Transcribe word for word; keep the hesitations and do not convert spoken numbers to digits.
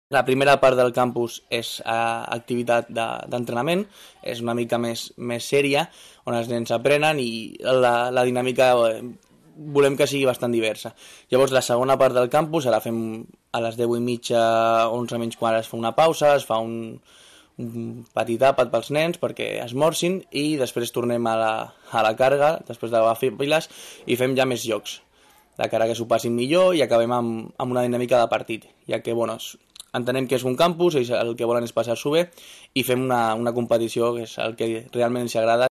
La primera part del campus és eh, activitat de, d'entrenament, és una mica més, més sèria, on els nens aprenen i la, la dinàmica eh, volem que sigui bastant diversa. Llavors, la segona part del campus, ara fem a les deu i mitja, onze menys quart, es fa una pausa, es fa un, un petit àpat pels nens perquè esmorcin i després tornem a la, a la càrrega, després de fer piles, i fem ja més jocs, de cara que s'ho passin millor i acabem amb, amb una dinàmica de partit, ja que, bueno, entenem que és un campus, ells el que volen és passar-s'ho bé i fem una, una competició que és el que realment ens agrada,